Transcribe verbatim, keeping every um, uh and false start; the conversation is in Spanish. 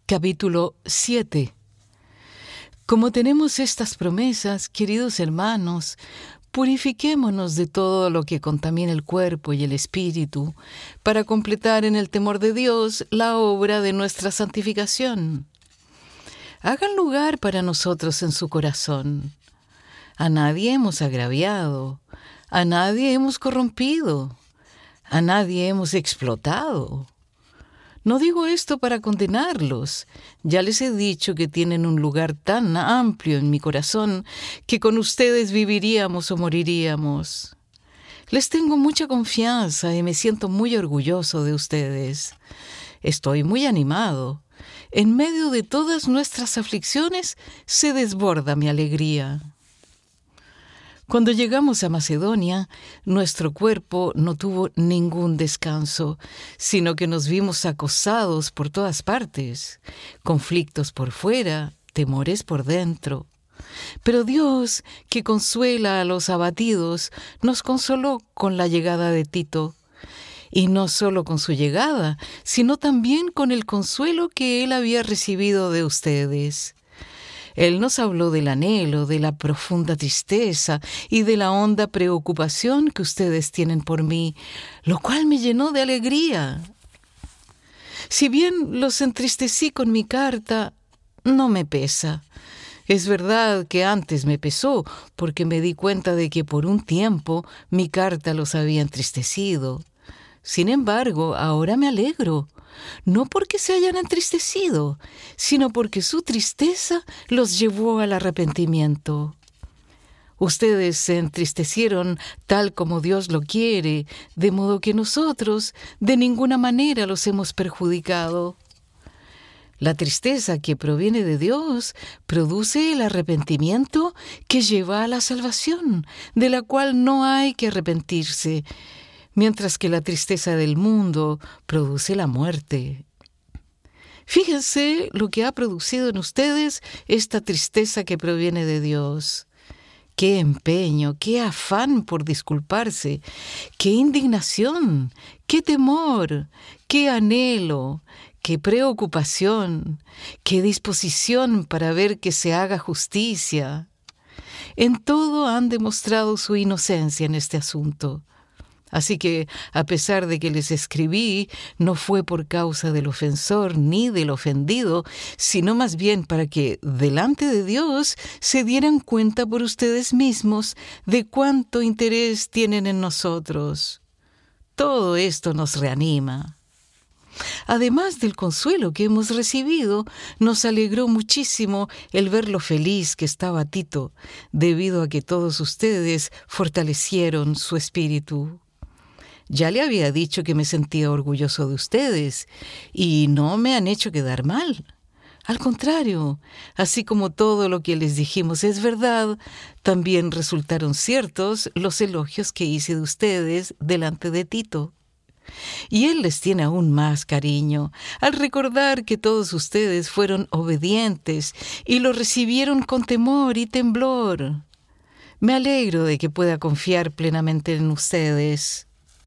Capítulo siete. Como tenemos estas promesas, queridos hermanos, purifiquémonos de todo lo que contamina el cuerpo y el espíritu, para completar en el temor de Dios la obra de nuestra santificación. Hagan lugar para nosotros en su corazón. A nadie hemos agraviado, a nadie hemos corrompido, a nadie hemos explotado. No digo esto para condenarlos. Ya les he dicho que tienen un lugar tan amplio en mi corazón que con ustedes viviríamos o moriríamos. Les tengo mucha confianza y me siento muy orgulloso de ustedes. Estoy muy animado. En medio de todas nuestras aflicciones se desborda mi alegría. Cuando llegamos a Macedonia, nuestro cuerpo no tuvo ningún descanso, sino que nos vimos acosados por todas partes, conflictos por fuera, temores por dentro. Pero Dios, que consuela a los abatidos, nos consoló con la llegada de Tito. Y no solo con su llegada, sino también con el consuelo que él había recibido de ustedes. Él nos habló del anhelo, de la profunda tristeza y de la honda preocupación que ustedes tienen por mí, lo cual me llenó de alegría. Si bien los entristecí con mi carta, no me pesa. Es verdad que antes me pesó, porque me di cuenta de que por un tiempo mi carta los había entristecido. Sin embargo, ahora me alegro. No porque se hayan entristecido, sino porque su tristeza los llevó al arrepentimiento. Ustedes se entristecieron tal como Dios lo quiere, de modo que nosotros de ninguna manera los hemos perjudicado. La tristeza que proviene de Dios produce el arrepentimiento que lleva a la salvación, de la cual no hay que arrepentirse, mientras que la tristeza del mundo produce la muerte. Fíjense lo que ha producido en ustedes esta tristeza que proviene de Dios. ¡Qué empeño, qué afán por disculparse! ¡Qué indignación! ¡Qué temor! ¡Qué anhelo! ¡Qué preocupación! ¡Qué disposición para ver que se haga justicia! En todo han demostrado su inocencia en este asunto. Así que, a pesar de que les escribí, no fue por causa del ofensor ni del ofendido, sino más bien para que, delante de Dios, se dieran cuenta por ustedes mismos de cuánto interés tienen en nosotros. Todo esto nos reanima. Además del consuelo que hemos recibido, nos alegró muchísimo el ver lo feliz que estaba Tito, debido a que todos ustedes fortalecieron su espíritu. Ya le había dicho que me sentía orgulloso de ustedes, y no me han hecho quedar mal. Al contrario, así como todo lo que les dijimos es verdad, también resultaron ciertos los elogios que hice de ustedes delante de Tito. Y él les tiene aún más cariño, al recordar que todos ustedes fueron obedientes y lo recibieron con temor y temblor. Me alegro de que pueda confiar plenamente en ustedes.